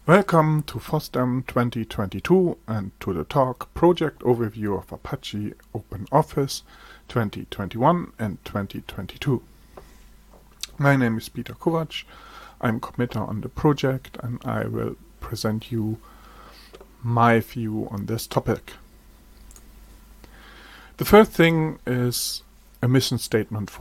Welcome to FOSDEM 2022 and to the talk Project Overview of Apache OpenOffice 2021 and 2022. My name is Peter Kovac. I'm committer on the project and I will present you my view on this topic. The first thing is a mission statement